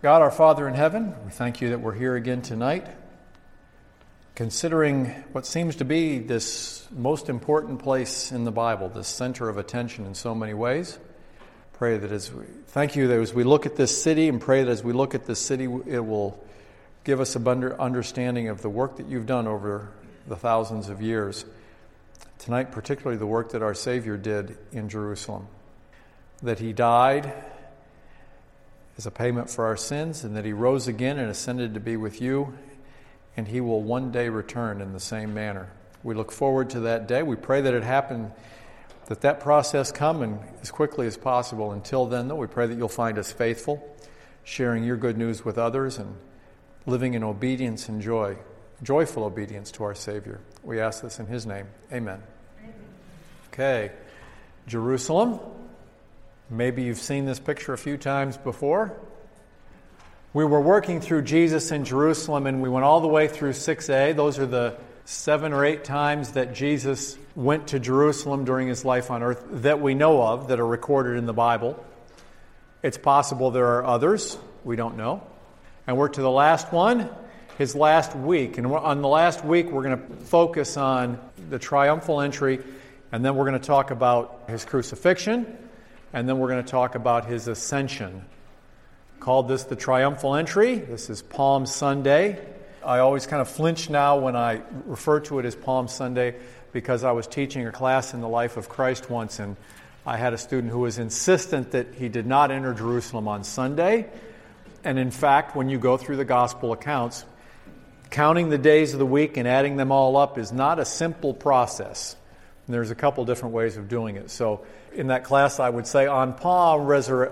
God, our Father in heaven, we thank you that we're here again tonight, considering what seems to be this most important place in the Bible, this center of attention in so many ways. Pray that thank you that as we look at this city, and pray that as we look at this city, it will give us a better understanding of the work that you've done over the thousands of years. Tonight, particularly the work that our Savior did in Jerusalem, that he died as a payment for our sins, and that he rose again and ascended to be with you, and he will one day return in the same manner. We look forward to that day. We pray that it happen, that process come and as quickly as possible. Until then, though, we pray that you'll find us faithful, sharing your good news with others and living in obedience and joy, joyful obedience to our Savior. We ask this in his name. Amen. Okay, Jerusalem. Maybe you've seen this picture a few times before. We were working through Jesus in Jerusalem, and we went all the way through 6a. Those are the 7 or 8 times that Jesus went to Jerusalem during his life on earth that we know of, that are recorded in the Bible. It's possible there are others. We don't know. And we're to the last one, his last week. And on the last week, we're going to focus on the triumphal entry, and then we're going to talk about his crucifixion, and then we're going to talk about his ascension. Called this the triumphal entry. This is Palm Sunday. I always kind of flinch now when I refer to it as Palm Sunday, because I was teaching a class in the life of Christ once, and I had a student who was insistent that he did not enter Jerusalem on Sunday. And in fact, when you go through the gospel accounts, counting the days of the week and adding them all up is not a simple process. And there's a couple different ways of doing it. So in that class, I would say on Palm,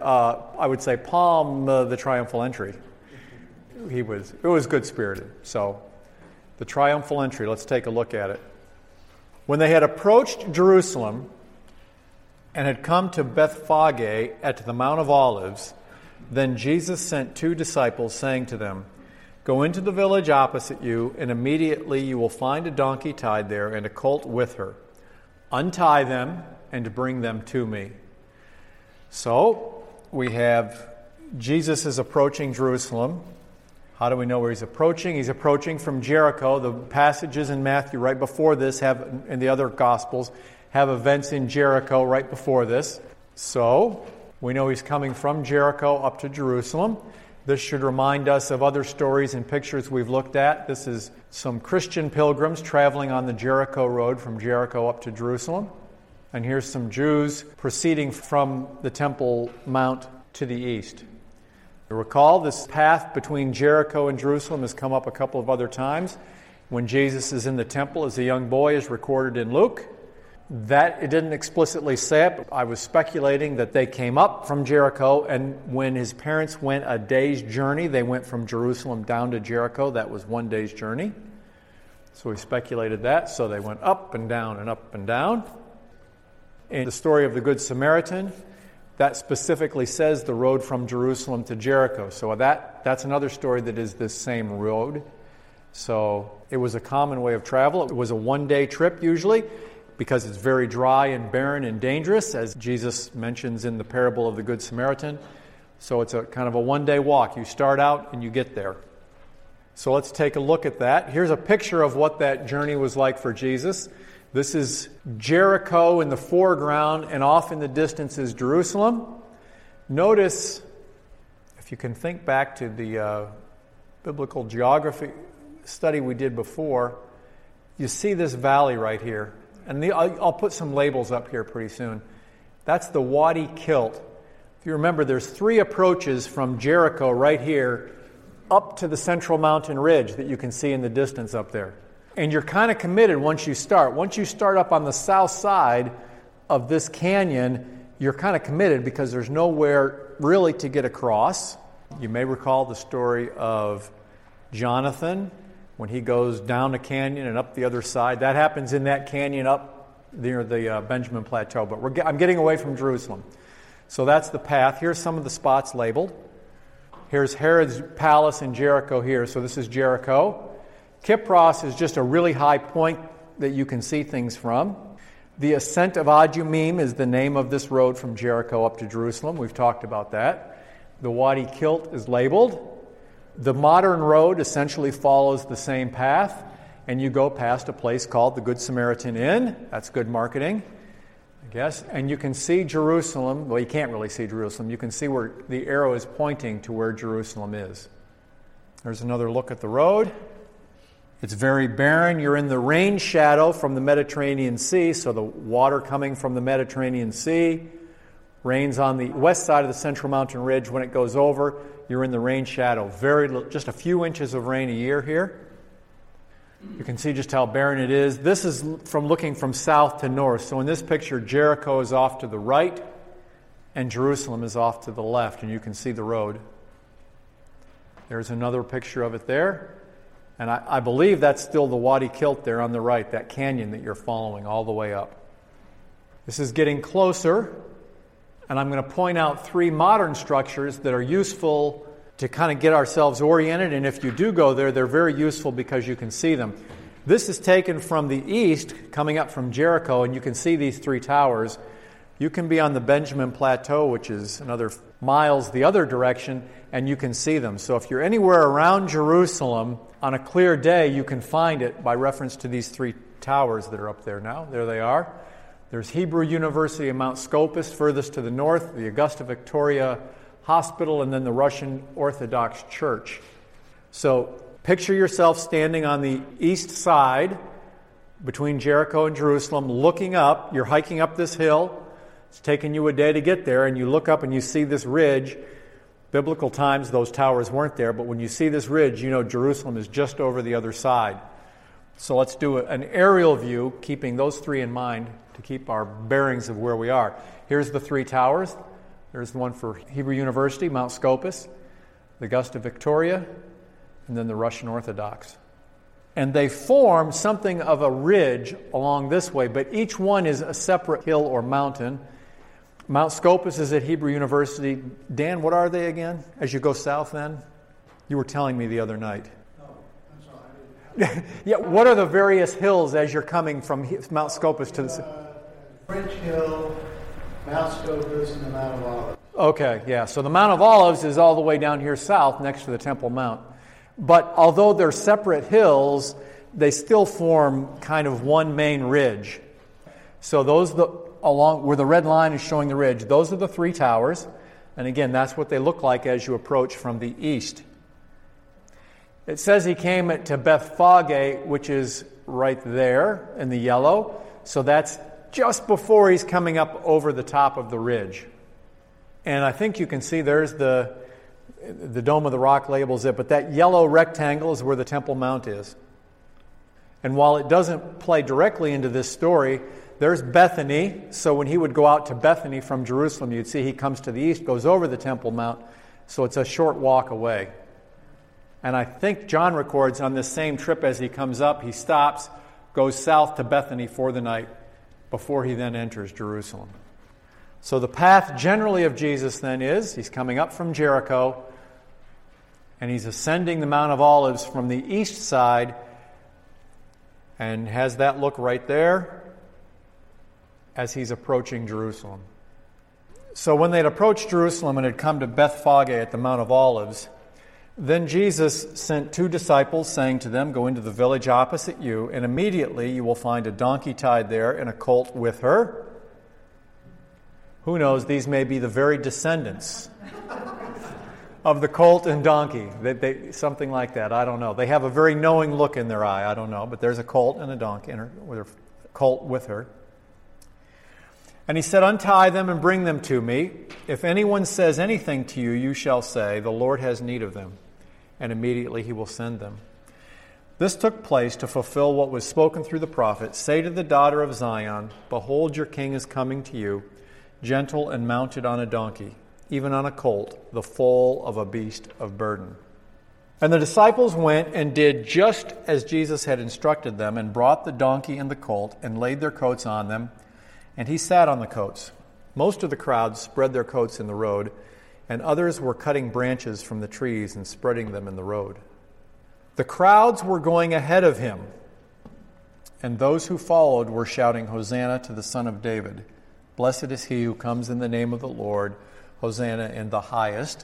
the triumphal entry. It was good-spirited. So the triumphal entry, let's take a look at it. When they had approached Jerusalem and had come to Bethphage at the Mount of Olives, then Jesus sent 2 disciples, saying to them, "Go into the village opposite you, and immediately you will find a donkey tied there and a colt with her. Untie them and bring them to me." So we have Jesus is approaching Jerusalem. How do we know where he's approaching? He's approaching from Jericho. The passages in Matthew right before this and the other Gospels have events in Jericho right before this. So we know he's coming from Jericho up to Jerusalem. This should remind us of other stories and pictures we've looked at. This is some Christian pilgrims traveling on the Jericho road from Jericho up to Jerusalem. And here's some Jews proceeding from the Temple Mount to the east. You recall this path between Jericho and Jerusalem has come up a couple of other times. When Jesus is in the temple as a young boy is recorded in Luke. That it didn't explicitly say it, but I was speculating that they came up from Jericho, and when his parents went a day's journey, they went from Jerusalem down to Jericho. That was 1 day's journey. So we speculated that. So they went up and down and up and down. In the story of the Good Samaritan, that specifically says the road from Jerusalem to Jericho. So that's another story that is this same road. So it was a common way of travel. It was a 1-day trip usually, because it's very dry and barren and dangerous, as Jesus mentions in the parable of the Good Samaritan. So it's a kind of a 1-day walk. You start out and you get there. So let's take a look at that. Here's a picture of what that journey was like for Jesus. This is Jericho in the foreground, and off in the distance is Jerusalem. Notice, if you can think back to the biblical geography study we did before, you see this valley right here. And I'll put some labels up here pretty soon. That's the Wadi Kilt. If you remember, there's 3 approaches from Jericho right here up to the central mountain ridge that you can see in the distance up there. And you're kind of committed once you start. Once you start up on the south side of this canyon, you're kind of committed because there's nowhere really to get across. You may recall the story of Jonathan when he goes down the canyon and up the other side. That happens in that canyon up near the Benjamin Plateau. But I'm getting away from Jerusalem. So that's the path. Here's some of the spots labeled. Here's Herod's palace in Jericho here. So this is Jericho. Kipros is just a really high point that you can see things from. The ascent of Adumim is the name of this road from Jericho up to Jerusalem. We've talked about that. The Wadi Kilt is labeled. The modern road essentially follows the same path, and you go past a place called the Good Samaritan Inn. That's good marketing, I guess. And you can see Jerusalem. Well, you can't really see Jerusalem. You can see where the arrow is pointing to where Jerusalem is. There's another look at the road. It's very barren. You're in the rain shadow from the Mediterranean Sea, so the water coming from the Mediterranean Sea rains on the west side of the Central Mountain Ridge. When it goes over, you're in the rain shadow. Just a few inches of rain a year here. You can see just how barren it is. This is from looking from south to north. So in this picture, Jericho is off to the right, and Jerusalem is off to the left, and you can see the road. There's another picture of it there. And I believe that's still the Wadi Kilt there on the right, that canyon that you're following all the way up. This is getting closer, and I'm going to point out 3 modern structures that are useful to kind of get ourselves oriented, and if you do go there, they're very useful because you can see them. This is taken from the east, coming up from Jericho, and you can see these 3 towers. You can be on the Benjamin Plateau, which is another miles the other direction, and you can see them. So if you're anywhere around Jerusalem, on a clear day, you can find it by reference to these 3 towers that are up there now. There they are. There's Hebrew University in Mount Scopus, furthest to the north, the Augusta Victoria Hospital, and then the Russian Orthodox Church. So picture yourself standing on the east side between Jericho and Jerusalem, looking up. You're hiking up this hill. It's taken you a day to get there, and you look up and you see this ridge. Biblical times, those towers weren't there, but when you see this ridge, you know Jerusalem is just over the other side. So let's do an aerial view, keeping those 3 in mind to keep our bearings of where we are. Here's the 3 towers. There's the one for Hebrew University, Mount Scopus, the Augusta Victoria, and then the Russian Orthodox. And they form something of a ridge along this way, but each one is a separate hill or mountain. Mount Scopus is at Hebrew University. Dan, what are they again as you go south then? You were telling me the other night. Oh, I'm sorry. Yeah, what are the various hills as you're coming from Mount Scopus to the... French Hill, Mount Scopus, and the Mount of Olives. Okay, yeah. So the Mount of Olives is all the way down here south next to the Temple Mount. But although they're separate hills, they still form kind of one main ridge. So those... along where the red line is showing the ridge, those are the 3 towers. And again, that's what they look like as you approach from the east. It says he came to Bethphage, which is right there in the yellow. So that's just before he's coming up over the top of the ridge. And I think you can see there's the Dome of the Rock labels it, but that yellow rectangle is where the Temple Mount is. And while it doesn't play directly into this story, there's Bethany. So when he would go out to Bethany from Jerusalem, you'd see he comes to the east, goes over the Temple Mount, so it's a short walk away. And I think John records on this same trip as he comes up, he stops, goes south to Bethany for the night before he then enters Jerusalem. So the path generally of Jesus then is, he's coming up from Jericho, and he's ascending the Mount of Olives from the east side, and has that look right there as he's approaching Jerusalem. So when they'd approached Jerusalem and had come to Bethphage at the Mount of Olives, then Jesus sent 2 disciples, saying to them, "Go into the village opposite you, and immediately you will find a donkey tied there and a colt with her." Who knows, these may be the very descendants of the colt and donkey. Something like that, I don't know. They have a very knowing look in their eye, I don't know. But there's a colt and a donkey, with a colt with her. And he said, "Untie them and bring them to me. If anyone says anything to you, you shall say, 'The Lord has need of them,' and immediately he will send them." This took place to fulfill what was spoken through the prophet. "Say to the daughter of Zion, Behold, your king is coming to you, gentle and mounted on a donkey, even on a colt, the foal of a beast of burden." And the disciples went and did just as Jesus had instructed them, and brought the donkey and the colt, and laid their coats on them, and he sat on the coats. Most of the crowd spread their coats in the road, and others were cutting branches from the trees and spreading them in the road. The crowds were going ahead of him, and those who followed were shouting, "Hosanna to the Son of David. Blessed is he who comes in the name of the Lord. Hosanna in the highest."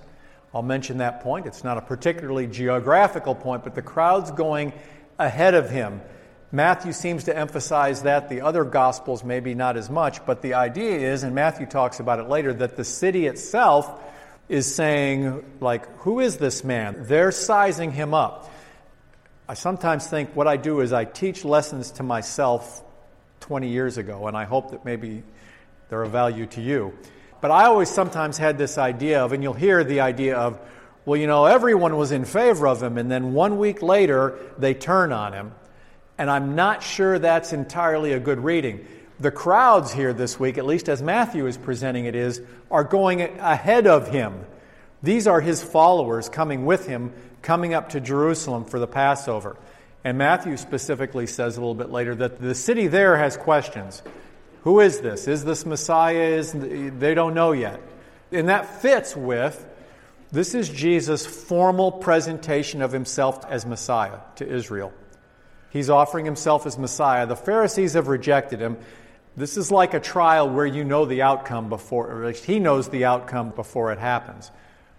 I'll mention that point. It's not a particularly geographical point, but the crowd's going ahead of him. Matthew seems to emphasize that. The other Gospels maybe not as much, but the idea is, and Matthew talks about it later, that the city itself is saying, like, who is this man? They're sizing him up. I sometimes think what I do is I teach lessons to myself 20 years ago, and I hope that maybe they're of value to you. But I always sometimes had this idea of, and you'll hear the idea of, well, you know, everyone was in favor of him, and then 1 week later they turn on him. And I'm not sure that's entirely a good reading. The crowds here this week, at least as Matthew is presenting it, are going ahead of him. These are his followers coming with him, coming up to Jerusalem for the Passover. And Matthew specifically says a little bit later that the city there has questions. Who is this? Is this Messiah? They don't know yet. And that fits with, this is Jesus' formal presentation of himself as Messiah to Israel. He's offering himself as Messiah. The Pharisees have rejected him. This is like a trial where you know the outcome before, or at least he knows the outcome before it happens.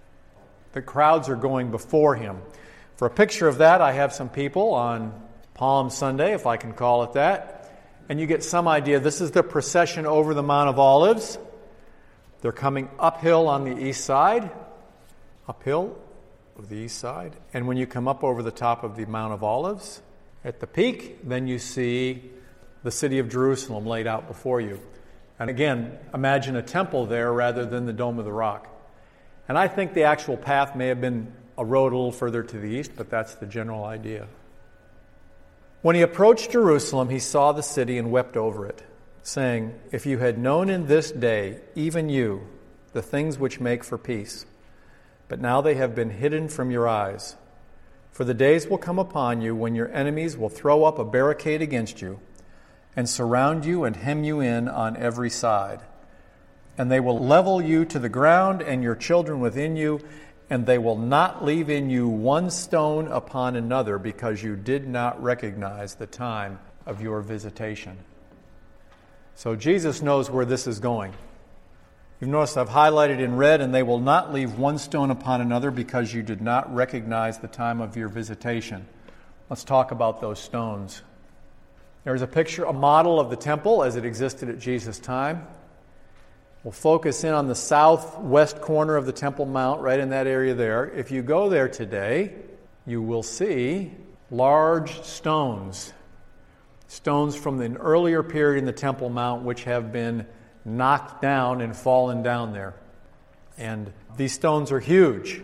The crowds are going before him. For a picture of that, I have some people on Palm Sunday, if I can call it that. And you get some idea. This is the procession over the Mount of Olives. They're coming uphill on the east side. Uphill of the east side. And when you come up over the top of the Mount of Olives, at the peak, then you see the city of Jerusalem laid out before you. And again, imagine a temple there rather than the Dome of the Rock. And I think the actual path may have been a road a little further to the east, but that's the general idea. When he approached Jerusalem, he saw the city and wept over it, saying, "If you had known in this day, even you, the things which make for peace, but now they have been hidden from your eyes. For the days will come upon you when your enemies will throw up a barricade against you and surround you and hem you in on every side. And they will level you to the ground and your children within you, and they will not leave in you one stone upon another because you did not recognize the time of your visitation." So Jesus knows where this is going. You've noticed I've highlighted in red, and they will not leave one stone upon another because you did not recognize the time of your visitation. Let's talk about those stones. There's a picture, a model of the temple as it existed at Jesus' time. We'll focus in on the southwest corner of the Temple Mount, right in that area there. If you go there today, you will see large stones. Stones from an earlier period in the Temple Mount which have been knocked down and fallen down there. And these stones are huge.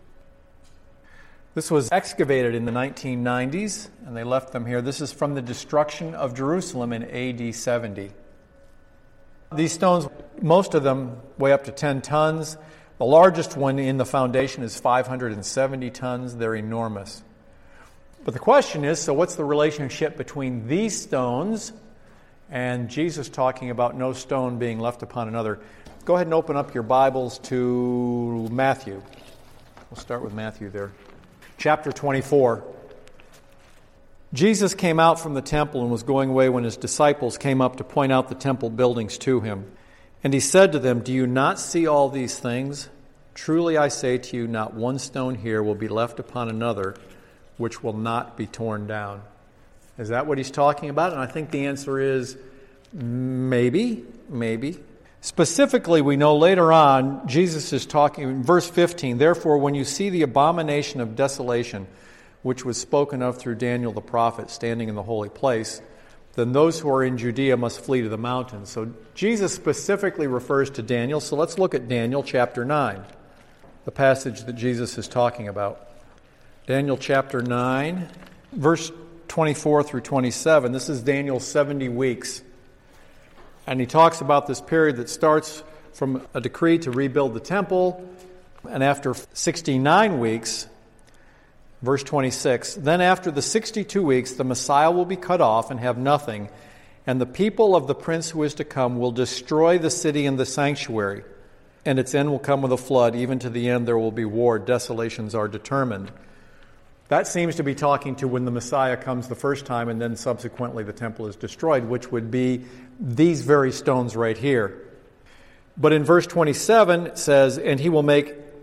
This was excavated in the 1990s, and they left them here. This is from the destruction of Jerusalem in AD 70. These stones, most of them weigh up to 10 tons. The largest one in the foundation is 570 tons. They're enormous. But the question is, so what's the relationship between these stones and Jesus talking about no stone being left upon another? Go ahead and open up your Bibles to Matthew. We'll start with Matthew there. Chapter 24. Jesus came out from the temple and was going away when his disciples came up to point out the temple buildings to him. And he said to them, "Do you not see all these things? Truly I say to you, not one stone here will be left upon another, which will not be torn down." Is that what he's talking about? And I think the answer is maybe. Specifically, we know later on, Jesus is talking in verse 15, "Therefore, when you see the abomination of desolation, which was spoken of through Daniel the prophet, standing in the holy place, then those who are in Judea must flee to the mountains." So Jesus specifically refers to Daniel. So let's look at Daniel chapter 9, the passage that Jesus is talking about. Daniel chapter 9, verse 24 through 27. This is Daniel's 70 weeks. And he talks about this period that starts from a decree to rebuild the temple. And after 69 weeks, verse 26, "Then after the 62 weeks, the Messiah will be cut off and have nothing, and the people of the prince who is to come will destroy the city and the sanctuary, and its end will come with a flood. Even to the end there will be war. Desolations are determined." That seems to be talking to when the Messiah comes the first time and then subsequently the temple is destroyed, which would be these very stones right here. But in verse 27 it says, "And he will make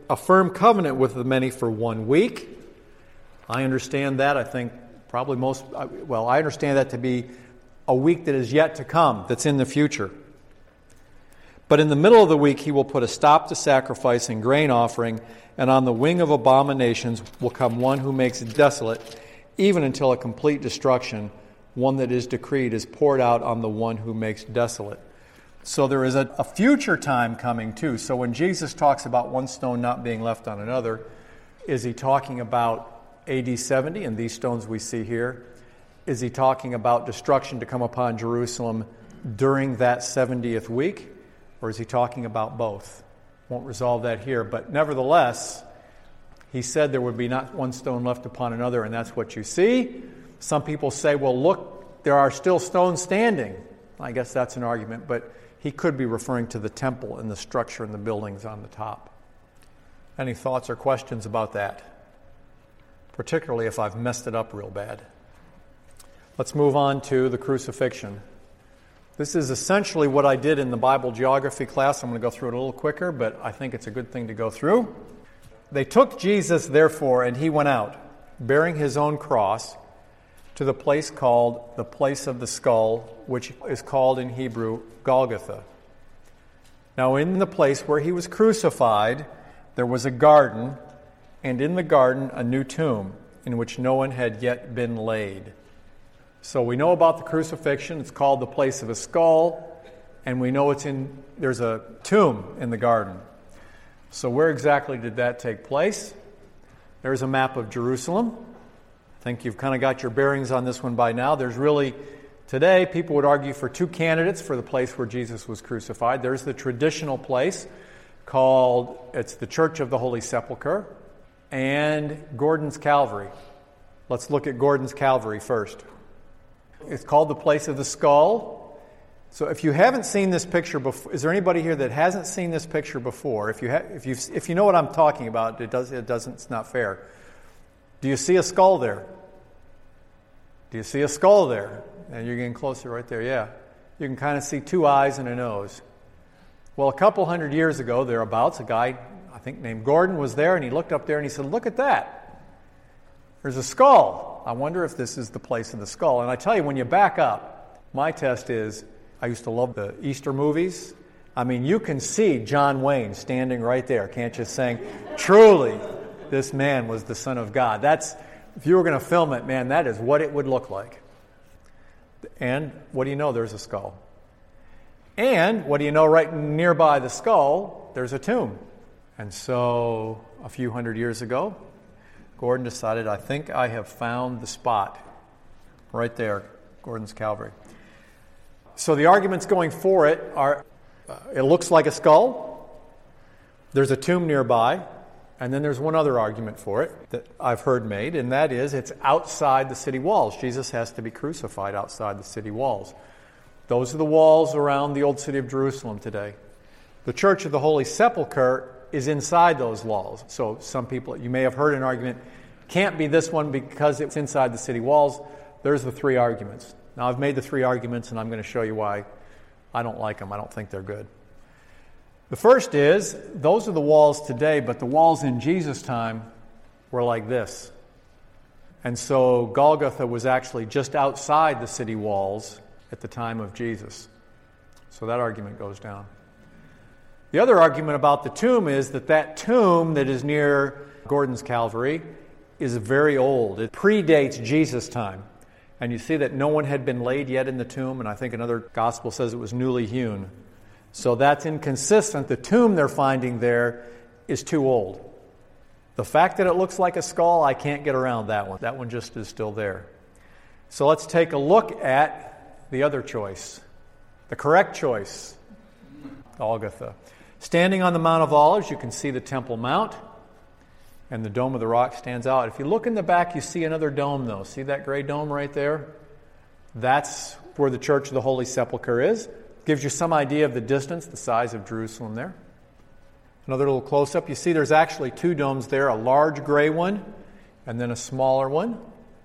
a firm covenant with the many for 1 week. I understand that. I think probably I understand that to be a week that is yet to come, that's in the future. But in the middle of the week, he will put a stop to sacrifice and grain offering, and on the wing of abominations will come one who makes it desolate, even until a complete destruction, one that is decreed, is poured out on the one who makes desolate. So there is a future time coming too. So when Jesus talks about one stone not being left on another, is he talking about AD 70 and these stones we see here? Is he talking about destruction to come upon Jerusalem during that 70th week? Or is he talking about both? Won't resolve that here. But nevertheless, he said there would be not one stone left upon another, and that's what you see. Some people say, well, look, there are still stones standing. I guess that's an argument, but he could be referring to the temple and the structure and the buildings on the top. Any thoughts or questions about that? Particularly if I've messed it up real bad. Let's move on to the crucifixion. This is essentially what I did in the Bible geography class. I'm going to go through it a little quicker, but I think it's a good thing to go through. They took Jesus, therefore, and he went out, bearing his own cross, to the place called the place of the skull, which is called in Hebrew Golgotha. Now in the place where he was crucified, there was a garden, and in the garden a new tomb, in which no one had yet been laid. So we know about the crucifixion. It's called the place of a skull, and we know there's a tomb in the garden. So where exactly did that take place? There's a map of Jerusalem. I think you've kind of got your bearings on this one by now. There's really, today, people would argue for two candidates for the place where Jesus was crucified. There's the traditional place it's the Church of the Holy Sepulchre, and Gordon's Calvary. Let's look at Gordon's Calvary first. It's called the place of the skull. So if you haven't seen this picture before, is there anybody here that hasn't seen this picture before? If you know what I'm talking about, it's not fair. Do you see a skull there? Do you see a skull there? And you're getting closer right there, yeah. You can kind of see two eyes and a nose. Well, a couple hundred years ago, thereabouts, a guy, I think named Gordon, was there, and he looked up there and he said, look at that. There's a skull. I wonder if this is the place of the skull. And I tell you, when you back up, my test is, I used to love the Easter movies. I mean, you can see John Wayne standing right there, can't you, saying, truly, this man was the Son of God. If you were going to film it, man, that is what it would look like. And what do you know? There's a skull. And what do you know? Right nearby the skull, there's a tomb. And so, a few hundred years ago, Gordon decided, I think I have found the spot. Right there, Gordon's Calvary. So the arguments going for it are, it looks like a skull. There's a tomb nearby. And then there's one other argument for it that I've heard made, and that is it's outside the city walls. Jesus has to be crucified outside the city walls. Those are the walls around the old city of Jerusalem today. The Church of the Holy Sepulchre is inside those walls. So some people, you may have heard an argument, can't be this one because it's inside the city walls. There's the three arguments. Now I've made the three arguments, and I'm going to show you why I don't like them. I don't think they're good. The first is, those are the walls today, but the walls in Jesus' time were like this. And so Golgotha was actually just outside the city walls at the time of Jesus. So that argument goes down. The other argument about the tomb is that tomb that is near Gordon's Calvary is very old. It predates Jesus' time. And you see that no one had been laid yet in the tomb, and I think another gospel says it was newly hewn. So that's inconsistent. The tomb they're finding there is too old. The fact that it looks like a skull, I can't get around that one. That one just is still there. So let's take a look at the other choice, the correct choice, Golgotha. Standing on the Mount of Olives, you can see the Temple Mount, and the Dome of the Rock stands out. If you look in the back, you see another dome, though. See that gray dome right there? That's where the Church of the Holy Sepulchre is. Gives you some idea of the distance, the size of Jerusalem there. Another little close-up. You see there's actually two domes there, a large gray one and then a smaller one.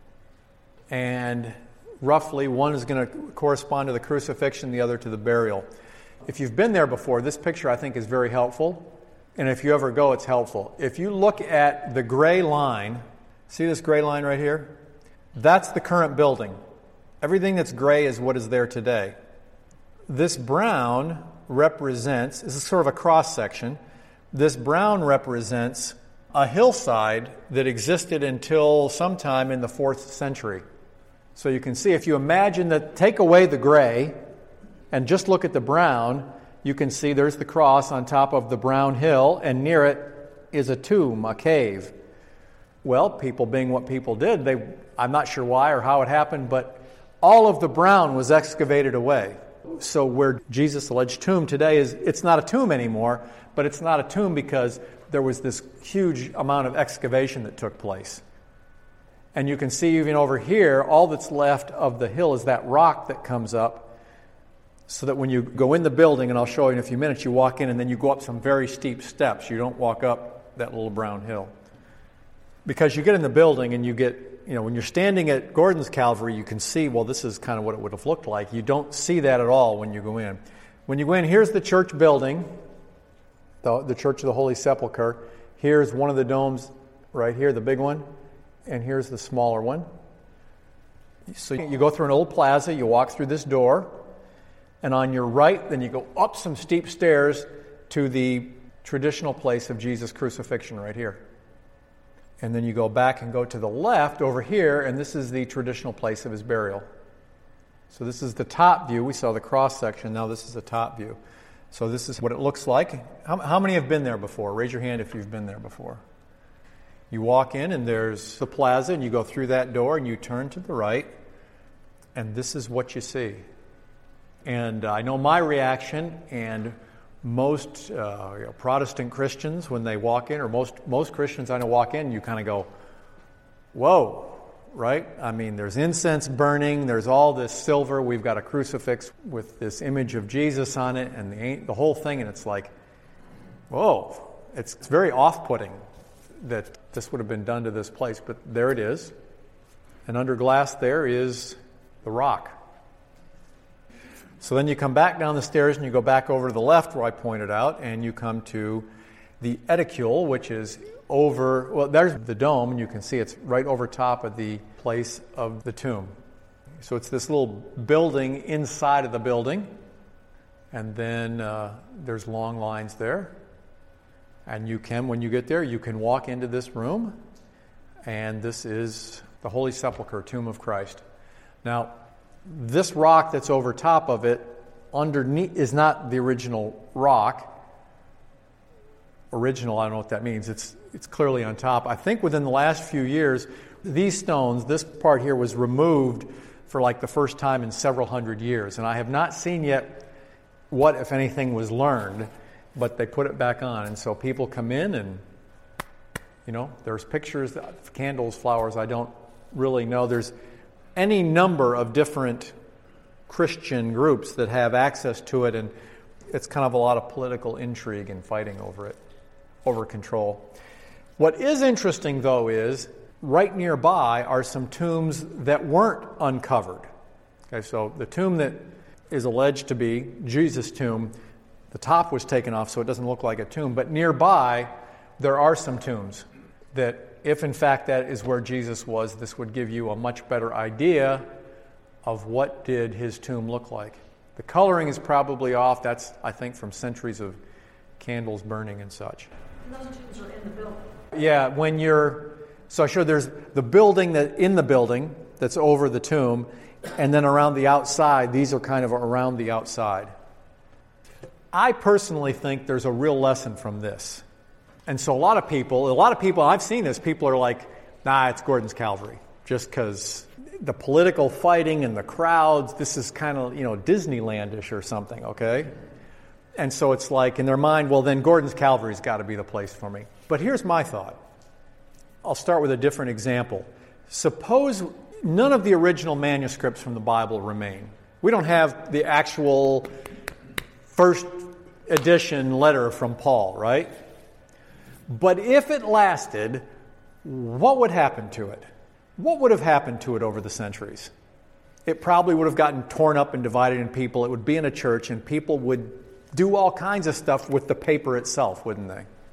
And roughly one is going to correspond to the crucifixion, the other to the burial. If you've been there before, this picture I think is very helpful. And if you ever go, it's helpful. If you look at the gray line, see this gray line right here? That's the current building. Everything that's gray is what is there today. This brown represents, this is sort of a cross-section, this brown represents a hillside that existed until sometime in the 4th century. So you can see, if you imagine that, take away the gray and just look at the brown, you can see there's the cross on top of the brown hill, and near it is a tomb, a cave. Well, people being what people did, I'm not sure why or how it happened, but all of the brown was excavated away. So where Jesus' alleged tomb today is, it's not a tomb anymore, but it's not a tomb because there was this huge amount of excavation that took place. And you can see even over here, all that's left of the hill is that rock that comes up, so that when you go in the building, and I'll show you in a few minutes, you walk in and then you go up some very steep steps. You don't walk up that little brown hill. Because you get in the building and you get, when you're standing at Gordon's Calvary, you can see, well, this is kind of what it would have looked like. You don't see that at all when you go in. When you go in, here's the church building, the Church of the Holy Sepulchre. Here's one of the domes right here, the big one, and here's the smaller one. So you go through an old plaza, you walk through this door, and on your right, then you go up some steep stairs to the traditional place of Jesus' crucifixion right here. And then you go back and go to the left over here, and this is the traditional place of his burial. So this is the top view. We saw the cross section. Now this is the top view. So this is what it looks like. How many have been there before? Raise your hand if you've been there before. You walk in, and there's the plaza, and you go through that door, and you turn to the right, and this is what you see. And I know my reaction, and most Protestant Christians, when they walk in, or most Christians I know walk in, you kind of go, whoa, right? I mean, there's incense burning, there's all this silver, we've got a crucifix with this image of Jesus on it, and the whole thing, and it's like, whoa, it's very off-putting that this would have been done to this place, but there it is. And under glass there is the rock. So then you come back down the stairs and you go back over to the left where I pointed out, and you come to the edicule, which is over, well, there's the dome, and you can see it's right over top of the place of the tomb. So it's this little building inside of the building, and then there's long lines there. And you can, when you get there, you can walk into this room, and this is the Holy Sepulchre, Tomb of Christ. Now, this rock that's over top of it underneath is not the original rock. Original, I don't know what that means. It's clearly on top. I think within the last few years, these stones, this part here was removed for like the first time in several hundred years. And I have not seen yet what, if anything, was learned, but they put it back on. And so people come in and, there's pictures, candles, flowers, I don't really know. There's any number of different Christian groups that have access to it, and it's kind of a lot of political intrigue and fighting over it, over control. What is interesting, though, is right nearby are some tombs that weren't uncovered. Okay, so the tomb that is alleged to be Jesus' tomb, the top was taken off so it doesn't look like a tomb, but nearby there are some tombs that, if in fact that is where Jesus was, this would give you a much better idea of what did his tomb look like. The coloring is probably off. That's, I think, from centuries of candles burning and such. And those tombs are in the building. Yeah, so sure, there's the building that's over the tomb, and then around the outside, these are kind of around the outside. I personally think there's a real lesson from this. And so a lot of people, I've seen this, people are like, nah, it's Gordon's Calvary. Just because the political fighting and the crowds, this is kind of, Disneyland-ish or something, okay? And so it's like, in their mind, well, then Gordon's Calvary's got to be the place for me. But here's my thought. I'll start with a different example. Suppose none of the original manuscripts from the Bible remain. We don't have the actual first edition letter from Paul, right? But if it lasted, what would happen to it? What would have happened to it over the centuries? It probably would have gotten torn up and divided in people. It would be in a church, and people would do all kinds of stuff with the paper itself, wouldn't they?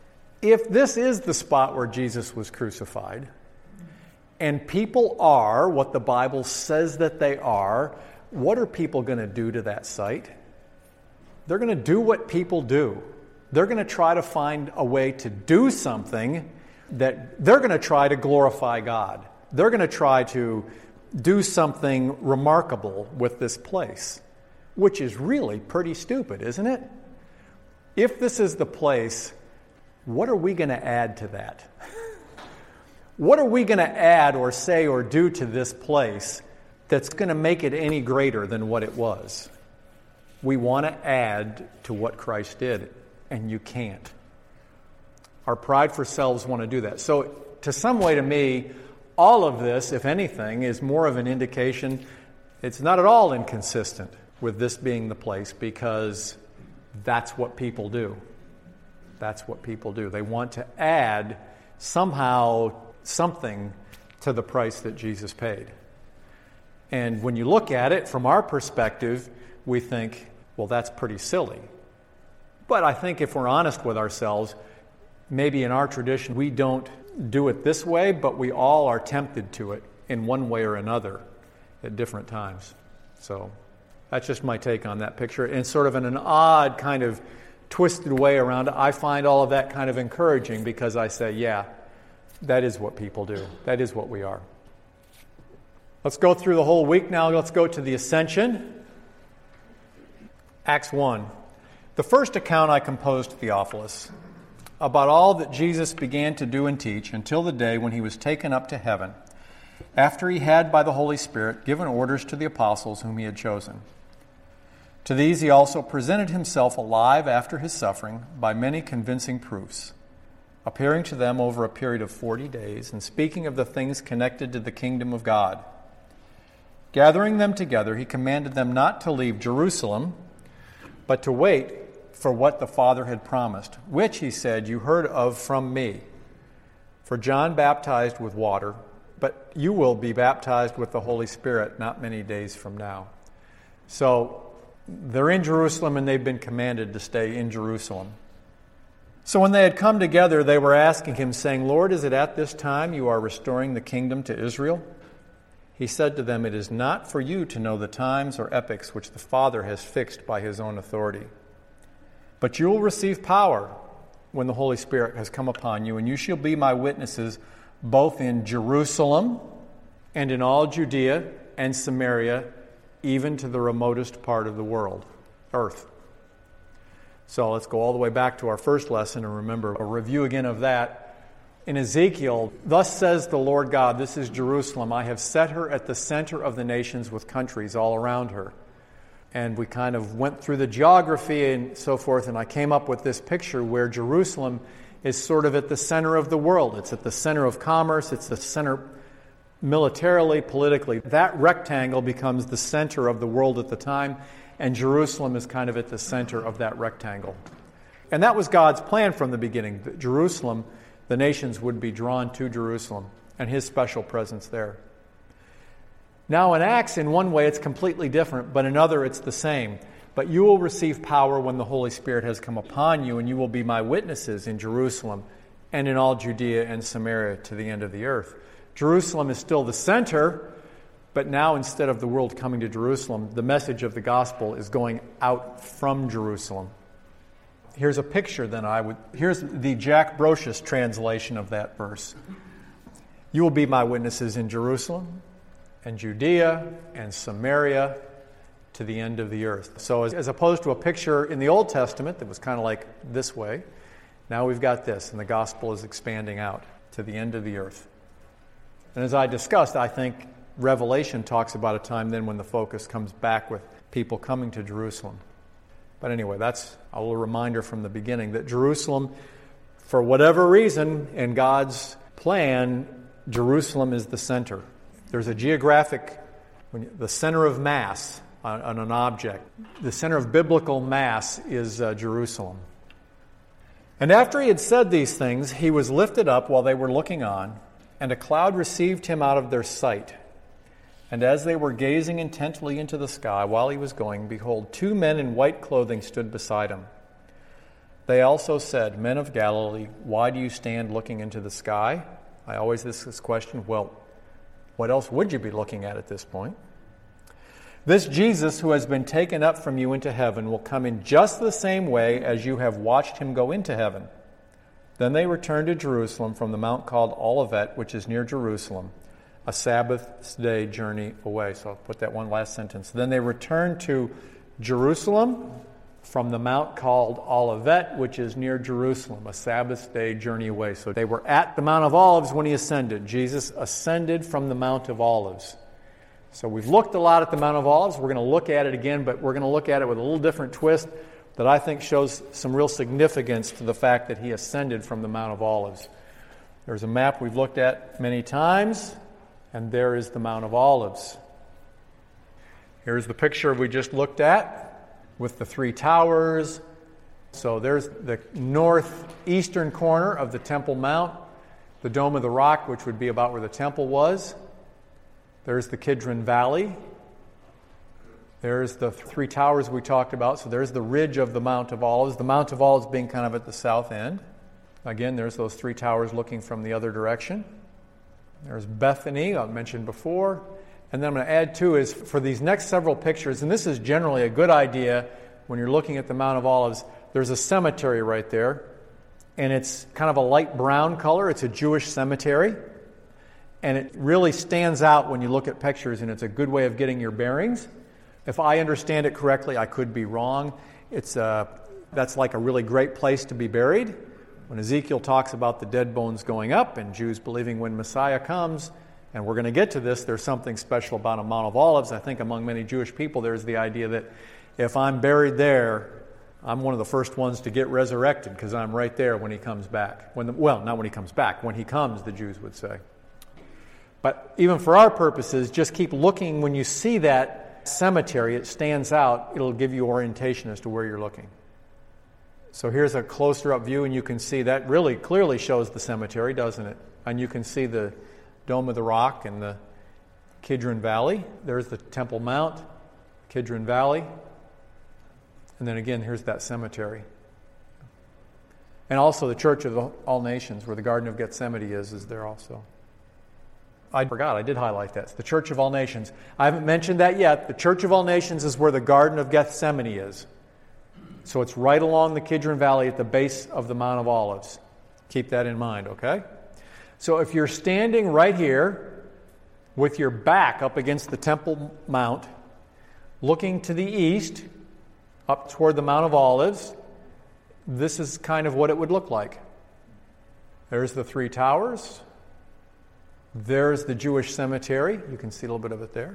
if this is the spot where Jesus was crucified, and people are what the Bible says that they are, what are people going to do to that site? They're going to do what people do. They're going to try to find a way to do something that they're going to try to glorify God. They're going to try to do something remarkable with this place, which is really pretty stupid, isn't it? If this is the place, what are we going to add to that? What are we going to add or say or do to this place that's going to make it any greater than what it was? We want to add to what Christ did, and you can't. Our prideful selves want to do that. So, to some way, to me, all of this, if anything, is more of an indication it's not at all inconsistent with this being the place, because that's what people do. That's what people do. They want to add somehow something to the price that Jesus paid. And when you look at it from our perspective, we think, well, that's pretty silly. But I think if we're honest with ourselves, maybe in our tradition we don't do it this way, but we all are tempted to it in one way or another at different times. So that's just my take on that picture. And sort of in an odd kind of twisted way around it, I find all of that kind of encouraging, because I say, yeah, that is what people do. That is what we are. Let's go through the whole week now. Let's go to the Ascension. Acts 1. The first account I composed to Theophilus about all that Jesus began to do and teach until the day when he was taken up to heaven, after he had, by the Holy Spirit, given orders to the apostles whom he had chosen. To these he also presented himself alive after his suffering by many convincing proofs, appearing to them over a period of 40 days and speaking of the things connected to the kingdom of God. Gathering them together, he commanded them not to leave Jerusalem, but to wait for what the Father had promised, which, he said, you heard of from me. For John baptized with water, but you will be baptized with the Holy Spirit not many days from now. So they're in Jerusalem, and they've been commanded to stay in Jerusalem. So when they had come together, they were asking him, saying, Lord, is it at this time you are restoring the kingdom to Israel? He said to them, it is not for you to know the times or epochs which the Father has fixed by his own authority. But you will receive power when the Holy Spirit has come upon you, and you shall be my witnesses both in Jerusalem and in all Judea and Samaria, even to the remotest part of the world, earth. So let's go all the way back to our first lesson and remember a review again of that. In Ezekiel, thus says the Lord God, this is Jerusalem, I have set her at the center of the nations with countries all around her. And we kind of went through the geography and so forth, and I came up with this picture where Jerusalem is sort of at the center of the world. It's at the center of commerce. It's the center militarily, politically. That rectangle becomes the center of the world at the time, and Jerusalem is kind of at the center of that rectangle. And that was God's plan from the beginning, that Jerusalem, the nations would be drawn to Jerusalem and his special presence there. Now in Acts, in one way, it's completely different, but in another, it's the same. But you will receive power when the Holy Spirit has come upon you, and you will be my witnesses in Jerusalem and in all Judea and Samaria to the end of the earth. Jerusalem is still the center, but now instead of the world coming to Jerusalem, the message of the gospel is going out from Jerusalem. Here's a picture then. Here's the Jack Brocious translation of that verse. You will be my witnesses in Jerusalem and Judea and Samaria to the end of the earth. So as opposed to a picture in the Old Testament that was kind of like this way, now we've got this, and the gospel is expanding out to the end of the earth. And as I discussed, I think Revelation talks about a time then when the focus comes back with people coming to Jerusalem. But anyway, that's a little reminder from the beginning that Jerusalem, for whatever reason, in God's plan, Jerusalem is the center. There's a geographic, the center of mass on an object. The center of biblical mass is Jerusalem. And after he had said these things, he was lifted up while they were looking on, and a cloud received him out of their sight. And as they were gazing intently into the sky while he was going, behold, two men in white clothing stood beside him. They also said, "Men of Galilee, why do you stand looking into the sky?" I always ask this question, well, what else would you be looking at this point? "This Jesus who has been taken up from you into heaven will come in just the same way as you have watched him go into heaven." Then they returned to Jerusalem from the mount called Olivet, which is near Jerusalem, a Sabbath day journey away. So I'll put that one last sentence. Then they returned to Jerusalem from the mount called Olivet, which is near Jerusalem, a Sabbath day journey away. So they were at the Mount of Olives when he ascended. Jesus ascended from the Mount of Olives. So we've looked a lot at the Mount of Olives. We're going to look at it again, but we're going to look at it with a little different twist that I think shows some real significance to the fact that he ascended from the Mount of Olives. There's a map we've looked at many times, and there is the Mount of Olives. Here's the picture we just looked at with the three towers. So there's the northeastern corner of the Temple Mount, the Dome of the Rock, which would be about where the temple was. There's the Kidron Valley. There's the three towers we talked about. So there's the ridge of the Mount of Olives, the Mount of Olives being kind of at the south end. Again, there's those three towers looking from the other direction. There's Bethany, I mentioned before. And then I'm going to add too is for these next several pictures, and this is generally a good idea when you're looking at the Mount of Olives, there's a cemetery right there. And it's kind of a light brown color. It's a Jewish cemetery. And it really stands out when you look at pictures, and it's a good way of getting your bearings. If I understand it correctly, I could be wrong. That's like a really great place to be buried. When Ezekiel talks about the dead bones going up and Jews believing when Messiah comes, and we're going to get to this, there's something special about a Mount of Olives. I think among many Jewish people there's the idea that if I'm buried there, I'm one of the first ones to get resurrected because I'm right there when he comes back. Not when he comes back. When he comes, the Jews would say. But even for our purposes, just keep looking. When you see that cemetery, it stands out. It'll give you orientation as to where you're looking. So here's a closer up view, and you can see that really clearly shows the cemetery, doesn't it? And you can see the Dome of the Rock and the Kidron Valley. There's the Temple Mount, Kidron Valley. And then again, here's that cemetery. And also the Church of All Nations, where the Garden of Gethsemane is there also. I forgot, I did highlight that. It's the Church of All Nations. I haven't mentioned that yet. The Church of All Nations is where the Garden of Gethsemane is. So it's right along the Kidron Valley at the base of the Mount of Olives. Keep that in mind, okay? So if you're standing right here with your back up against the Temple Mount, looking to the east, up toward the Mount of Olives, this is kind of what it would look like. There's the three towers. There's the Jewish cemetery. You can see a little bit of it there.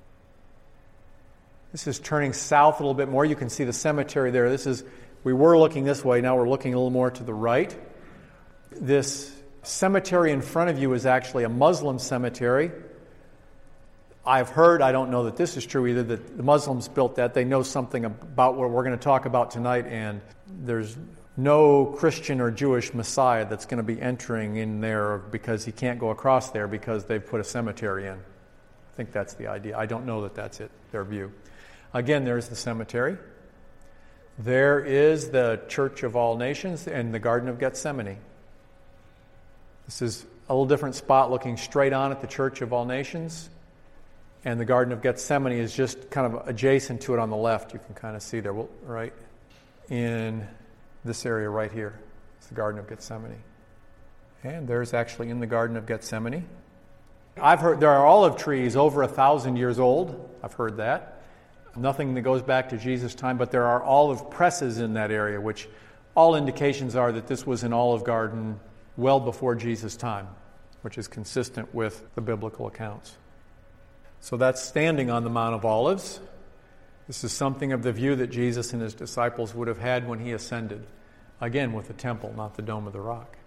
This is turning south a little bit more. You can see the cemetery there. We were looking this way. Now we're looking a little more to the right. This cemetery in front of you is actually a Muslim cemetery. I've heard, I don't know that this is true either, that the Muslims built that. They know something about what we're going to talk about tonight, and there's no Christian or Jewish Messiah that's going to be entering in there because he can't go across there because they've put a cemetery in. I think that's the idea. I don't know that that's their view. Again, there's the cemetery. There is the Church of All Nations and the Garden of Gethsemane. This is a little different spot looking straight on at the Church of All Nations. And the Garden of Gethsemane is just kind of adjacent to it on the left. You can kind of see there, right in this area right here. It's the Garden of Gethsemane. And there's actually in the Garden of Gethsemane. I've heard there are olive trees over 1,000 years old. I've heard that. Nothing that goes back to Jesus' time, but there are olive presses in that area, which all indications are that this was an olive garden well before Jesus' time, which is consistent with the biblical accounts. So that's standing on the Mount of Olives. This is something of the view that Jesus and his disciples would have had when he ascended. Again, with the temple, not the Dome of the Rock.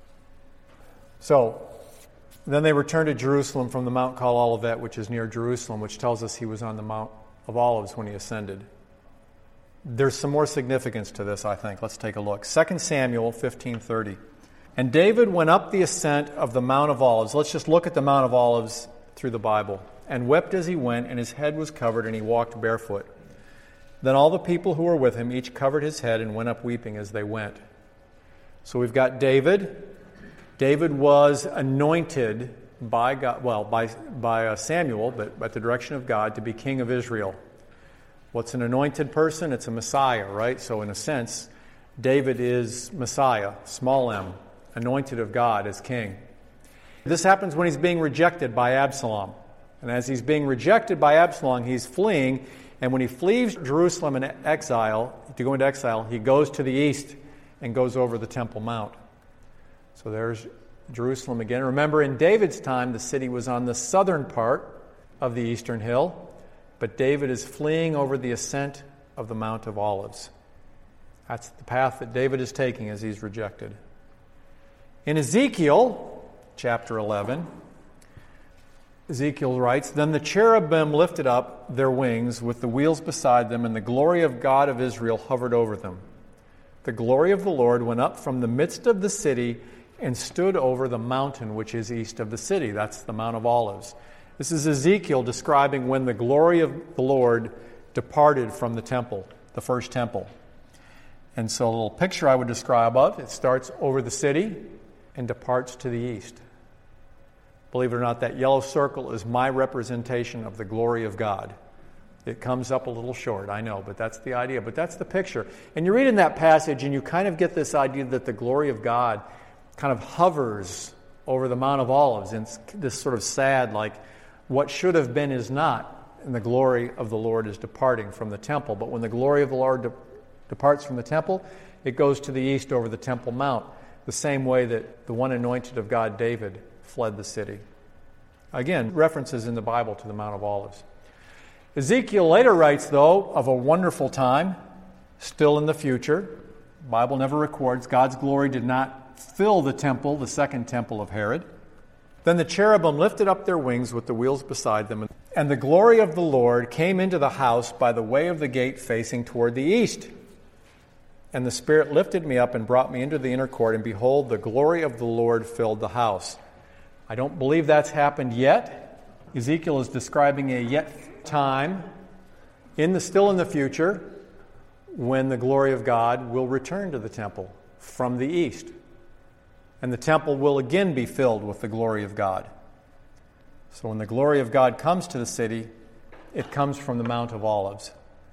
So, then they returned to Jerusalem from the mount called Olivet, which is near Jerusalem, which tells us he was on the Mount of Olives when he ascended. There's some more significance to this, I think. Let's take a look. 2 Samuel 15:30. And David went up the ascent of the Mount of Olives. Let's just look at the Mount of Olives through the Bible. And wept as he went, and his head was covered, and he walked barefoot. Then all the people who were with him each covered his head and went up weeping as they went. So we've got David. David was anointed by God, by Samuel, but by the direction of God, to be king of Israel. What's an anointed person? It's a Messiah, right? So in a sense, David is Messiah, small m, anointed of God as king. This happens when he's being rejected by Absalom. And as he's being rejected by Absalom, he's fleeing. And when he flees Jerusalem in exile, to go into exile, he goes to the east and goes over the Temple Mount. So there's Jerusalem again. Remember, in David's time, the city was on the southern part of the eastern hill, but David is fleeing over the ascent of the Mount of Olives. That's the path that David is taking as he's rejected. In Ezekiel, chapter 11, Ezekiel writes, "Then the cherubim lifted up their wings with the wheels beside them, and the glory of God of Israel hovered over them. The glory of the Lord went up from the midst of the city and stood over the mountain which is east of the city." That's the Mount of Olives. This is Ezekiel describing when the glory of the Lord departed from the temple, the first temple. And so a little picture I would describe of it starts over the city and departs to the east. Believe it or not, that yellow circle is my representation of the glory of God. It comes up a little short, I know, but that's the idea. But that's the picture. And you read in that passage and you kind of get this idea that the glory of God kind of hovers over the Mount of Olives. And it's this sort of sad, like, what should have been is not, and the glory of the Lord is departing from the temple. But when the glory of the Lord departs from the temple, it goes to the east over the Temple Mount, the same way that the one anointed of God, David, fled the city. Again, references in the Bible to the Mount of Olives. Ezekiel later writes, though, of a wonderful time, still in the future. The Bible never records. God's glory did not fill the temple, the second temple of Herod. Then the cherubim lifted up their wings with the wheels beside them, and the glory of the Lord came into the house by the way of the gate facing toward the east. And the Spirit lifted me up and brought me into the inner court, and behold, the glory of the Lord filled the house. I don't believe that's happened yet. Ezekiel is describing a yet time, still in the future, when the glory of God will return to the temple from the east. And the temple will again be filled with the glory of God. So when the glory of God comes to the city, it comes from the Mount of Olives.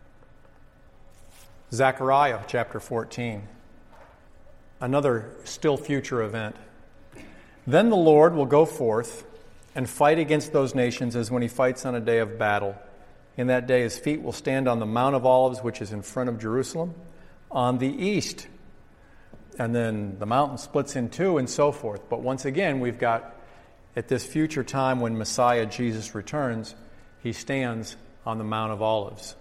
Zechariah chapter 14. Another still future event. "Then the Lord will go forth and fight against those nations as when he fights on a day of battle. In that day his feet will stand on the Mount of Olives, which is in front of Jerusalem, on the east." And then the mountain splits in two and so forth. But once again, we've got, at this future time when Messiah Jesus returns, he stands on the Mount of Olives.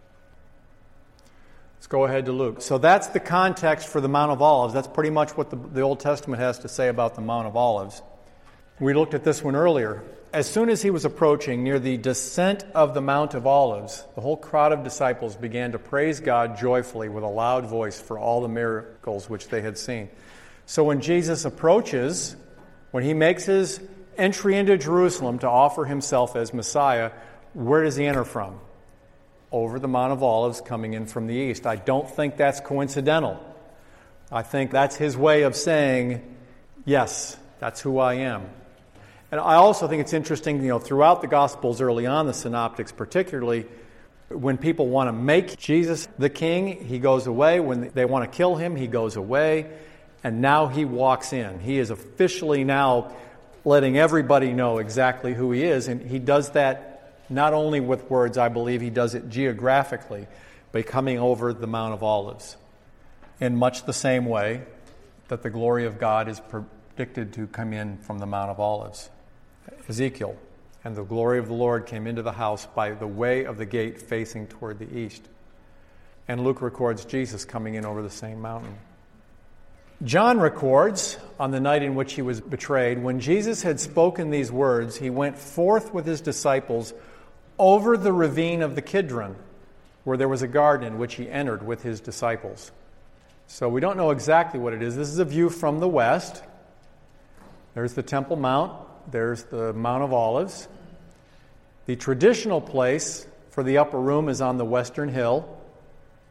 Let's go ahead to Luke. So that's the context for the Mount of Olives. That's pretty much what the Old Testament has to say about the Mount of Olives. We looked at this one earlier. As soon as he was approaching near the descent of the Mount of Olives, the whole crowd of disciples began to praise God joyfully with a loud voice for all the miracles which they had seen. So when Jesus approaches, when he makes his entry into Jerusalem to offer himself as Messiah, where does he enter from? Over the Mount of Olives, coming in from the east. I don't think that's coincidental. I think that's his way of saying, yes, that's who I am. And I also think it's interesting, throughout the Gospels early on, the Synoptics particularly, when people want to make Jesus the king, he goes away. When they want to kill him, he goes away. And now he walks in. He is officially now letting everybody know exactly who he is. And he does that not only with words, I believe he does it geographically by coming over the Mount of Olives. In much the same way that the glory of God is predicted to come in from the Mount of Olives. Ezekiel, "And the glory of the Lord came into the house by the way of the gate facing toward the east." And Luke records Jesus coming in over the same mountain. John records, on the night in which he was betrayed, when Jesus had spoken these words, he went forth with his disciples over the ravine of the Kidron, where there was a garden in which he entered with his disciples. So we don't know exactly what it is. This is a view from the west. There's the Temple Mount. There's the Mount of Olives. The traditional place for the upper room is on the western hill,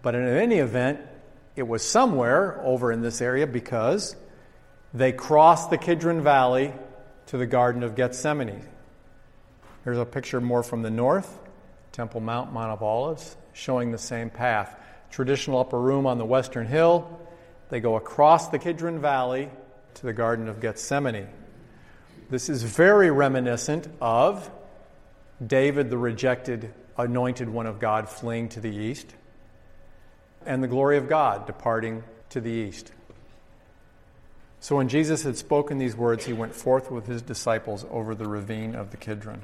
But in any event, it was somewhere over in this area because they crossed the Kidron Valley to the Garden of Gethsemane. Here's a picture more from the north, Temple Mount, Mount of Olives, showing the same path. Traditional upper room on the western hill. They go across the Kidron Valley to the Garden of Gethsemane. This is very reminiscent of David, the rejected, anointed one of God, fleeing to the east, and the glory of God departing to the east. So when Jesus had spoken these words, he went forth with his disciples over the ravine of the Kidron.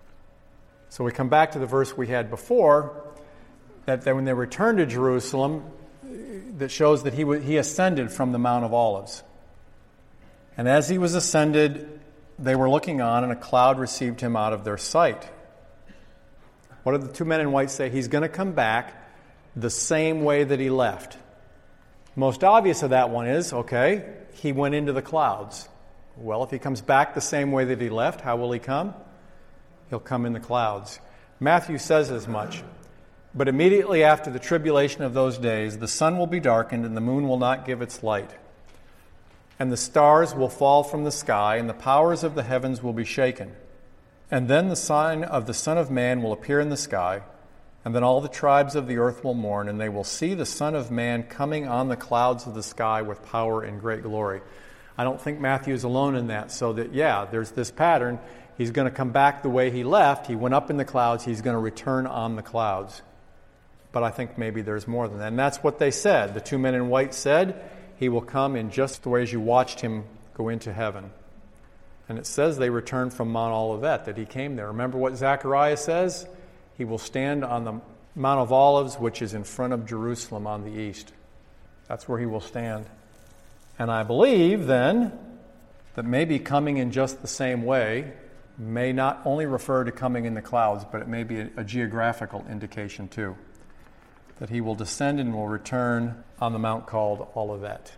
So we come back to the verse we had before, that when they returned to Jerusalem, that shows that he ascended from the Mount of Olives. And as he was ascended, they were looking on, and a cloud received him out of their sight. What did the two men in white say? He's going to come back the same way that he left. Most obvious of that one is, okay, he went into the clouds. Well, if he comes back the same way that he left, how will he come? He'll come in the clouds. Matthew says as much. But immediately after the tribulation of those days, the sun will be darkened, and the moon will not give its light. And the stars will fall from the sky, and the powers of the heavens will be shaken. And then the sign of the Son of Man will appear in the sky, and then all the tribes of the earth will mourn, and they will see the Son of Man coming on the clouds of the sky with power and great glory. I don't think Matthew is alone in that, so that, there's this pattern. He's going to come back the way he left. He went up in the clouds. He's going to return on the clouds. But I think maybe there's more than that. And that's what they said. The two men in white said, he will come in just the way as you watched him go into heaven. And it says they returned from Mount Olivet, that he came there. Remember what Zechariah says? He will stand on the Mount of Olives, which is in front of Jerusalem on the east. That's where he will stand. And I believe, then, that maybe coming in just the same way may not only refer to coming in the clouds, but it may be a geographical indication too. That he will descend and will return on the mount called Olivet.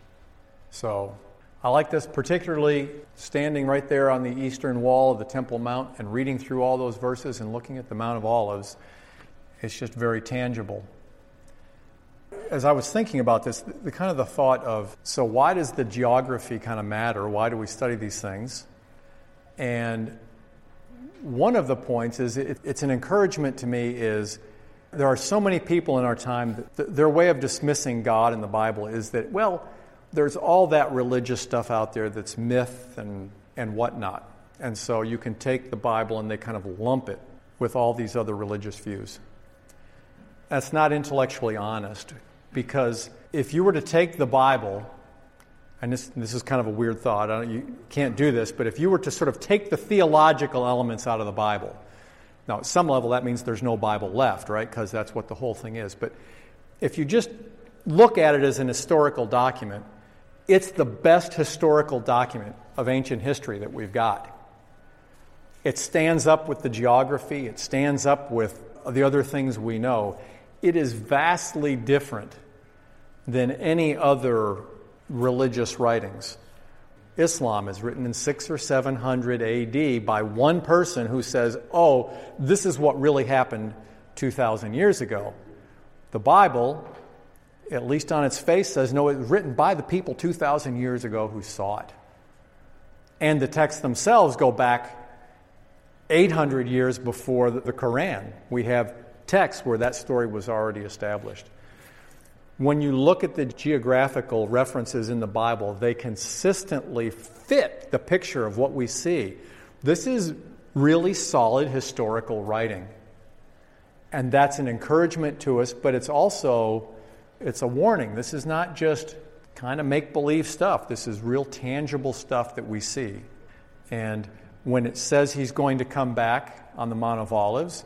So I like this, particularly standing right there on the eastern wall of the Temple Mount and reading through all those verses and looking at the Mount of Olives. It's just very tangible. As I was thinking about this, the thought of, so why does the geography kind of matter? Why do we study these things? And one of the points is, it's an encouragement to me, is there are so many people in our time, that their way of dismissing God in the Bible is that, there's all that religious stuff out there that's myth and whatnot. And so you can take the Bible and they kind of lump it with all these other religious views. That's not intellectually honest, because if you were to take the Bible, and this is kind of a weird thought, you can't do this, but if you were to sort of take the theological elements out of the Bible, now at some level that means there's no Bible left, right? Because that's what the whole thing is. But if you just look at it as an historical document, it's the best historical document of ancient history that we've got. It stands up with the geography. It stands up with the other things we know. It is vastly different than any other religious writings. Islam is written in 600 or 700 AD by one person who says, this is what really happened 2,000 years ago. The Bible, at least on its face, says, no, it was written by the people 2,000 years ago who saw it. And the texts themselves go back 800 years before the Quran. We have texts where that story was already established. When you look at the geographical references in the Bible, they consistently fit the picture of what we see. This is really solid historical writing. And that's an encouragement to us, but it's also, it's a warning. This is not just kind of make-believe stuff. This is real tangible stuff that we see. And when it says he's going to come back on the Mount of Olives,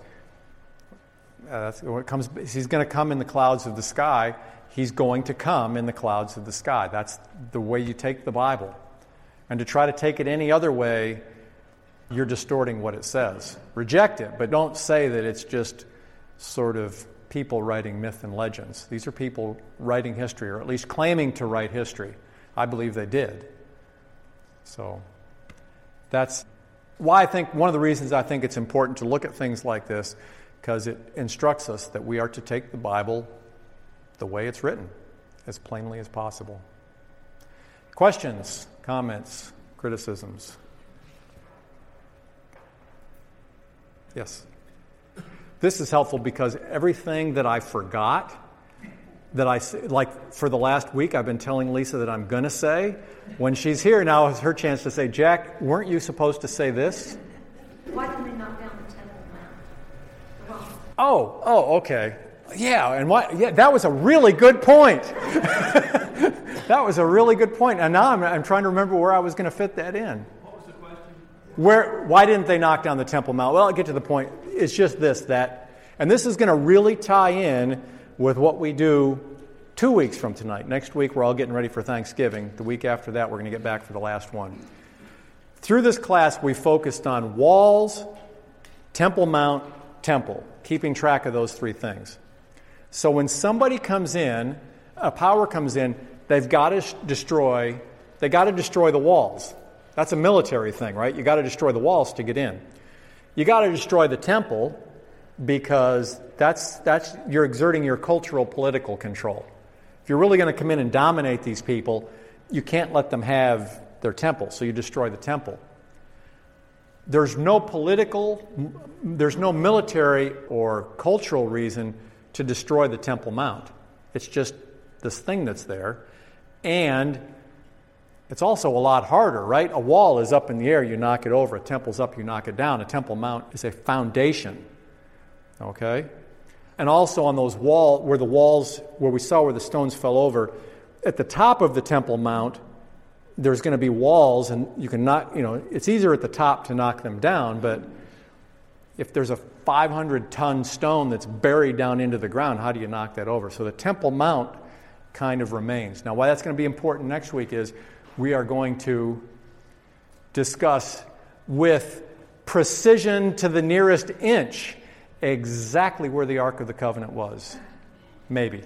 he's going to come in the clouds of the sky. He's going to come in the clouds of the sky. That's the way you take the Bible. And to try to take it any other way, you're distorting what it says. Reject it, but don't say that it's just sort of people writing myth and legends. These are people writing history, or at least claiming to write history. I believe they did. So that's why one of the reasons I think it's important to look at things like this, because it instructs us that we are to take the Bible the way it's written, as plainly as possible. Questions, comments, criticisms? Yes. This is helpful because everything that I forgot, that I, like for the last week, I've been telling Lisa that I'm going to say, when she's here now, it's her chance to say, Jack, weren't you supposed to say this? Why didn't they knock down the Temple Mount? Okay. Yeah, and why? Yeah, that was a really good point. That was a really good point. And now I'm trying to remember where I was going to fit that in. What was the question? Why didn't they knock down the Temple Mount? Well, I'll get to the point. It's just this, and this is going to really tie in with what we do 2 weeks from tonight. Next week, we're all getting ready for Thanksgiving. The week after that, we're going to get back for the last one. Through this class, we focused on walls, Temple Mount, temple, keeping track of those three things. So when somebody comes in, a power comes in, they've got to destroy the walls. That's a military thing, right? You got to destroy the walls to get in. You got to destroy the temple because that's you're exerting your cultural political control. If you're really going to come in and dominate these people, you can't let them have their temple, so you destroy the temple. There's no military or cultural reason to destroy the Temple Mount. It's just this thing that's there. And it's also a lot harder, right? A wall is up in the air, you knock it over. A temple's up, you knock it down. A Temple Mount is a foundation. Okay? And also on those where we saw where the stones fell over, at the top of the Temple Mount, there's going to be walls, and you can knock, it's easier at the top to knock them down, but if there's a 500-ton stone that's buried down into the ground, how do you knock that over? So the Temple Mount kind of remains. Now, why that's going to be important next week is we are going to discuss with precision to the nearest inch exactly where the Ark of the Covenant was. Maybe.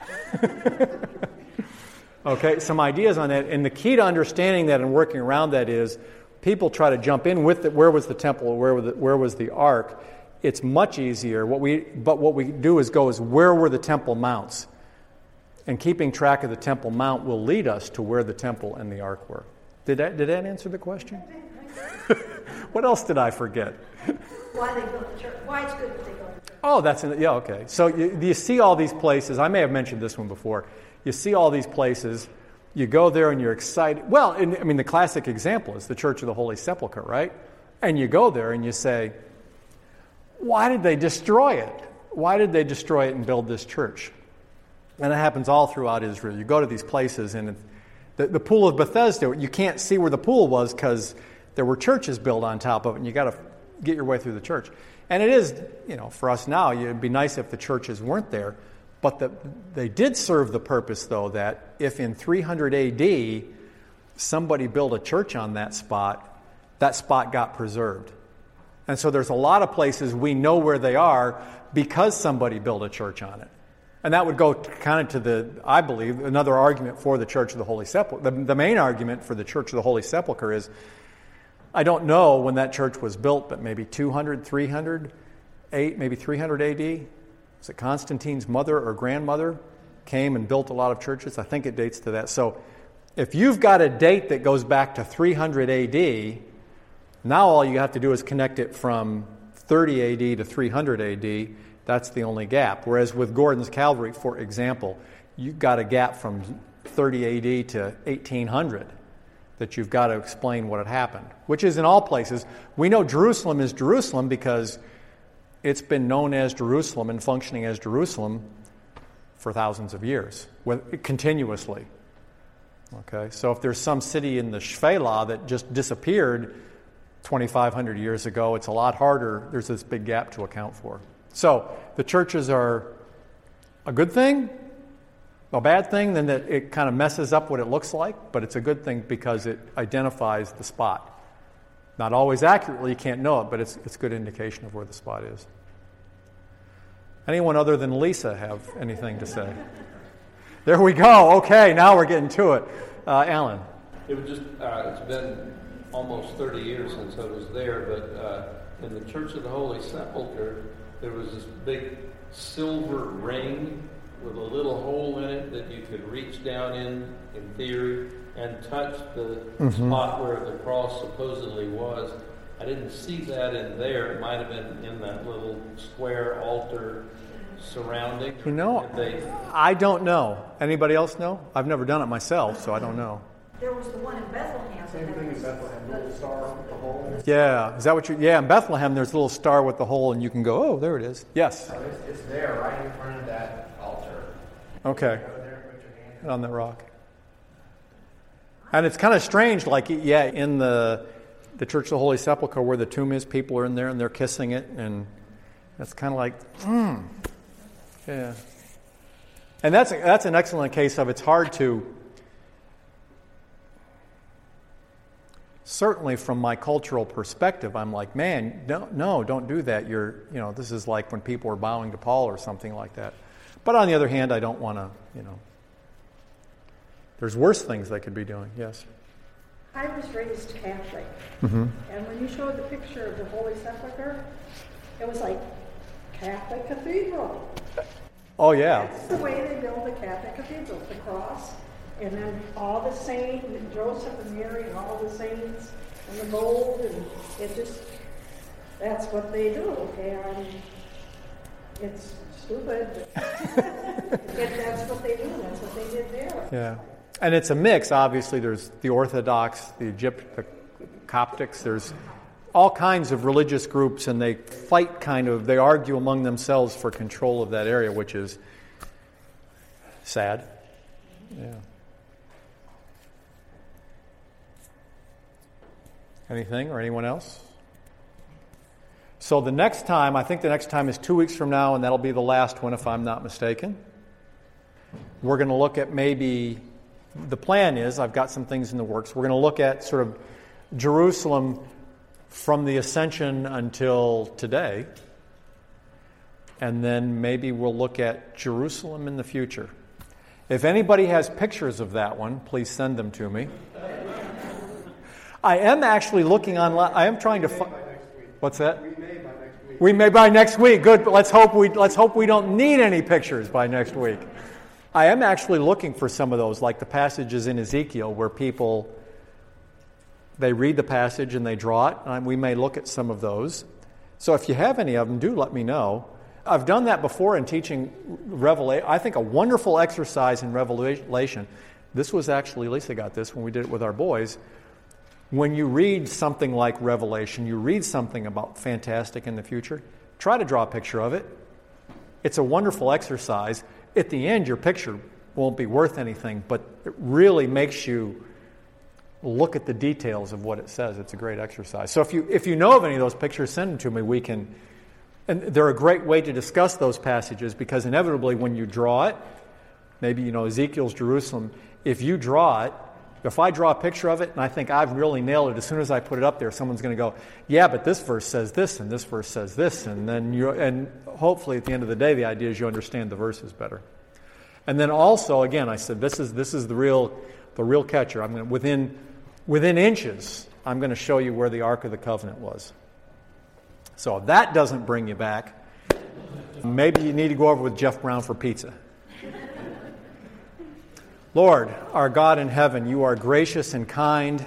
Okay, some ideas on that. And the key to understanding that and working around that is people try to jump in with where was the temple or where was the ark. It's much easier. What we do is where were the temple mounts? And keeping track of the Temple Mount will lead us to where the temple and the ark were. Did that answer the question? What else did I forget? Why they built the church? Why it's good that they built the church? Oh, okay. So you see all these places. I may have mentioned this one before. You see all these places. You go there and you're excited. Well, the classic example is the Church of the Holy Sepulchre, right? And you go there and you say, why did they destroy it? Why did they destroy it and build this church? And it happens all throughout Israel. You go to these places and the Pool of Bethesda, you can't see where the pool was because there were churches built on top of it, and you got to get your way through the church. And it is, for us now, it'd be nice if the churches weren't there. But they did serve the purpose, though, that if in 300 A.D. somebody built a church on that spot got preserved. And so there's a lot of places we know where they are because somebody built a church on it. And that would go kind of to I believe, another argument for the Church of the Holy Sepulchre. The main argument for the Church of the Holy Sepulchre is, I don't know when that church was built, but maybe 200, 300, maybe 300 A.D., was it Constantine's mother or grandmother came and built a lot of churches? I think it dates to that. So if you've got a date that goes back to 300 A.D., now all you have to do is connect it from 30 A.D. to 300 A.D. That's the only gap. Whereas with Gordon's Calvary, for example, you've got a gap from 30 A.D. to 1800 that you've got to explain what had happened, which is in all places. We know Jerusalem is Jerusalem because it's been known as Jerusalem and functioning as Jerusalem for thousands of years, continuously. Okay, so if there's some city in the Shephelah that just disappeared 2,500 years ago, it's a lot harder. There's this big gap to account for. So the churches are a good thing, a bad thing, then that it kind of messes up what it looks like, but it's a good thing because it identifies the spot. Not always accurately, you can't know it, but it's a good indication of where the spot is. Anyone other than Lisa have anything to say? There we go. Okay, now we're getting to it. Alan. It was just, it's been almost 30 years since I was there, but in the Church of the Holy Sepulchre, there was this big silver ring with a little hole in it that you could reach down in theory, and touch the spot where the cross supposedly was. I didn't see that in there. It might have been in that little square altar surrounding. You know, I don't know. Anybody else know? I've never done it myself, so I don't know. There was the one in Bethlehem. Same thing in Bethlehem, little star with the hole. Yeah, is that what you? Yeah, in Bethlehem, there's a little star with the hole, and you can go, oh, there it is. Yes. It's there, right in front of that altar. Okay. Go there, put your hand On the rock. And it's kind of strange, like, yeah, in the Church of the Holy Sepulchre where the tomb is, people are in there and they're kissing it, and that's kind of like, yeah. And that's an excellent case of it's hard to, certainly from my cultural perspective, I'm like, man, no, don't do that. This is like when people are bowing to Paul or something like that. But on the other hand, I don't want to, there's worse things they could be doing, yes. I was raised Catholic, Mm-hmm. and when you showed the picture of the Holy Sepulchre, it was like Catholic cathedral. Oh, yeah. That's the way they build the Catholic cathedrals, the cross, and then all the saints, Joseph and Mary and all the saints, and the gold, and that's what they do, okay? It's stupid, but that's what they do, that's what they did there. Yeah. And it's a mix, obviously. There's the Orthodox, the Coptics, there's all kinds of religious groups, and they fight they argue among themselves for control of that area, which is sad. Yeah. Anything or anyone else? So I think the next time is 2 weeks from now, and that'll be the last one if I'm not mistaken. We're going to look at the plan is, I've got some things in the works, we're going to look at sort of Jerusalem from the Ascension until today, and then maybe we'll look at Jerusalem in the future. If anybody has pictures of that one, please send them to me. I am actually looking online. I am trying to find. What's that? We may by next week. Good. But let's hope we don't need any pictures by next week. I am actually looking for some of those, like the passages in Ezekiel where people, they read the passage and they draw it. And we may look at some of those. So if you have any of them, do let me know. I've done that before in teaching Revelation. I think a wonderful exercise in Revelation. This was actually, Lisa got this when we did it with our boys. When you read something like Revelation, you read something about fantastic in the future, try to draw a picture of it. It's a wonderful exercise. At the end, your picture won't be worth anything, but it really makes you look at the details of what it says. It's a great exercise. So if you know of any of those pictures, send them to me. And they're a great way to discuss those passages, because inevitably when you draw it, maybe Ezekiel's Jerusalem, if you draw it, if I draw a picture of it and I think I've really nailed it, as soon as I put it up there, someone's going to go, yeah, but this verse says this and this verse says this, and hopefully at the end of the day, the idea is you understand the verses better. And then also, again, I said this is the real catcher. I'm going to, within inches, I'm going to show you where the Ark of the Covenant was. So if that doesn't bring you back, maybe you need to go over with Jeff Brown for pizza. Lord, our God in heaven, you are gracious and kind.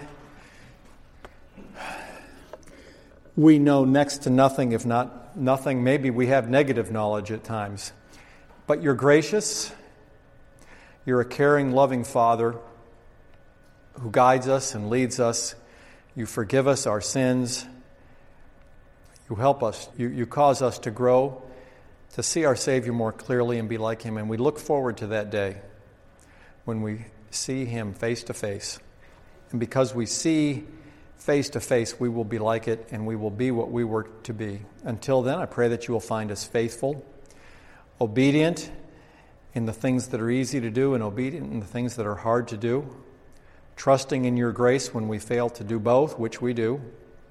We know next to nothing, if not nothing. Maybe we have negative knowledge at times. But you're gracious. You're a caring, loving Father who guides us and leads us. You forgive us our sins. You help us. You cause us to grow, to see our Savior more clearly and be like Him. And we look forward to that day when we see Him face to face. And because we see face to face, we will be like it, and we will be what we were to be. Until then, I pray that you will find us faithful, obedient in the things that are easy to do, and obedient in the things that are hard to do, trusting in your grace when we fail to do both, which we do,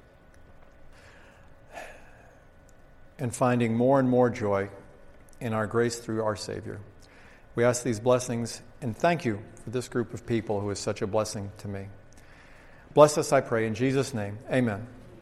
and finding more and more joy in our grace through our Savior. We ask these blessings and thank you for this group of people who is such a blessing to me. Bless us, I pray, in Jesus' name. Amen.